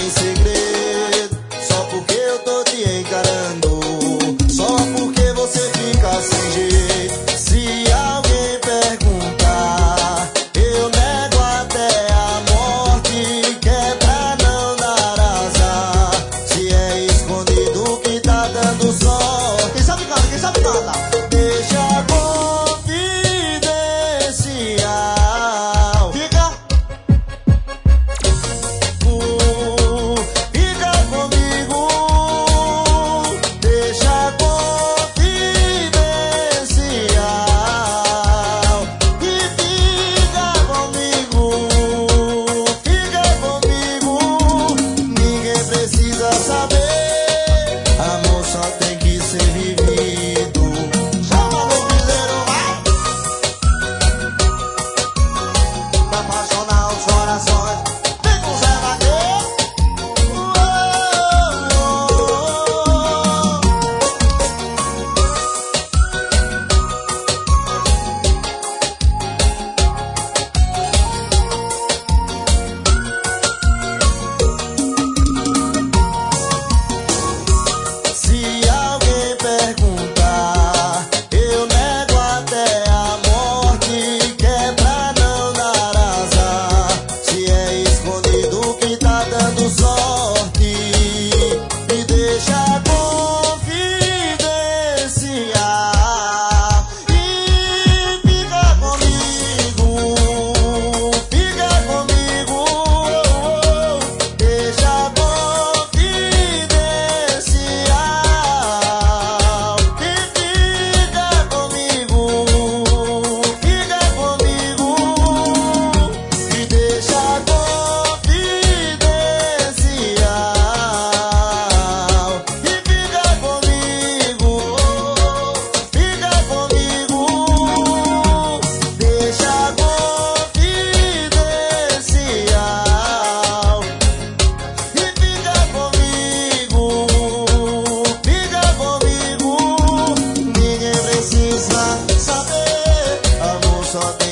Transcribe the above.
em segredo, só porque eu tô te encarando, só porque você fica sem jeito. Se alguém perguntar, eu nego até a morte, que é pra não dar azar. Se é escondido que tá dando sorte. Quem sabe canta, quem sabe canta. Deixa confidencial. Fica. Fica comigo. Deixa confidencial. E fica comigo. Fica comigo. Ninguém precisa saber. Amor só tem que ser vivido. Chama no piseiro, vai! Pra apaixonar os corações. Vem com Zé Vaqueiro. Se alguém perguntar, eu nego até a morte, que é pra não dar azar. Se é escondido que tá dando sorte, me deixa confidencial. E fica comigo, fica comigo. Deixa confidencial. E fica comigo, fica comigo. E deixa confidencial. E fica comigo, fica comigo. Deixa confidencial. E fica comigo, fica comigo. Ninguém precisa saber. Amor só